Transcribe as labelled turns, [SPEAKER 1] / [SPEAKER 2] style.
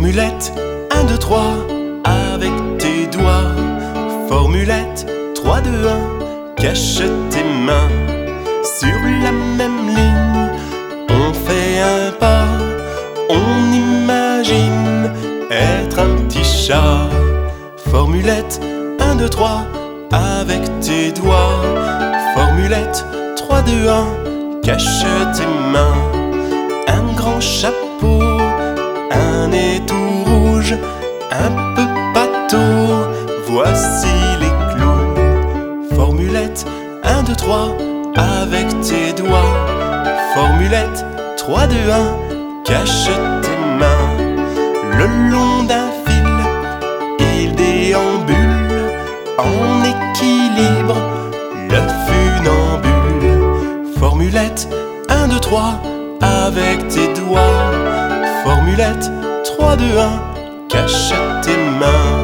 [SPEAKER 1] Formulette 1, 2, 3 avec tes doigts. Formulette 3, 2, 1, cache tes mains. Sur la même ligne, on fait un pas. On imagine être un petit chat. Formulette 1, 2, 3 avec tes doigts. Formulette 3, 2, 1, cache tes mains. Un grand chapeau, un nez tout rouge, un peu pâteau, voici les clowns. Formulette 1, 2, 3 avec tes doigts. Formulette 3, 2, 1, cache tes mains. Le long d'un fil, il déambule en équilibre, le funambule. Formulette 1, 2, 3 avec tes doigts. Formulette 3, 2, 1, cache tes mains.